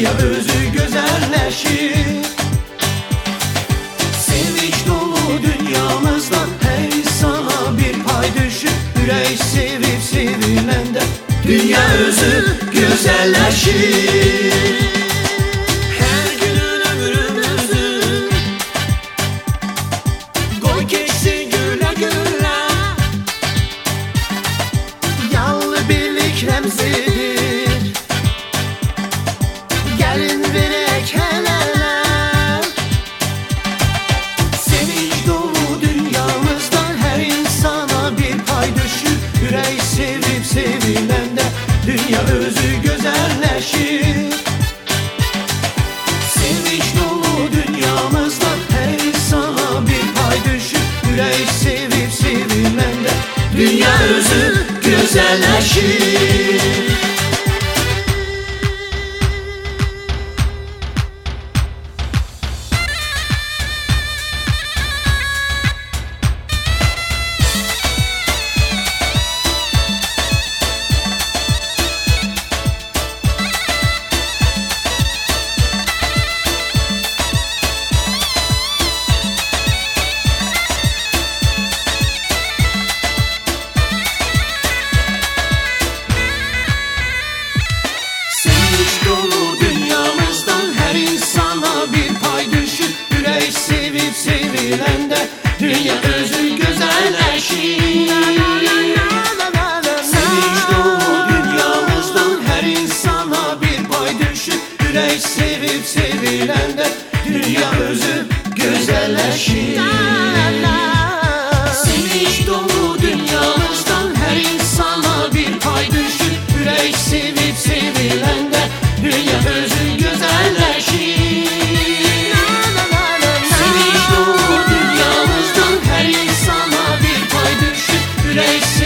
dünya özü güzelleşir. Sevinç dolu dünyamızdan her insana bir pay düşür. Yürek sevip sevilende dünya özü güzelleşir. Her günün ömrümüzü koy geçsin güle güle. Yallı birlik remzidir, gelin verek el ele. Sevinç dolu dünyamızdan her insana bir pay düşür. Yürek sevip sevilende dünya özü güzelleşir. Sevinç dolu dünyamızdan her insana bir pay düşür. Yürek sevip sevilende dünya özü güzelleşir. Sevinç dolu dünyamızdan her insana bir pay düşür. Yürek sevip sevilende dünya özü güzelleşir. Sevinç dolu dünyamızdan her insana bir pay düşür. Yürek sevip sevilende dünya özü güzelleşir. Sevinç dolu dünyamızdan her insana bir pay düşür. Yürek sevip sevilende dünya özü güzelleşir. Sevinç dolu dünyamızdan her insana bir pay düşür. Yürek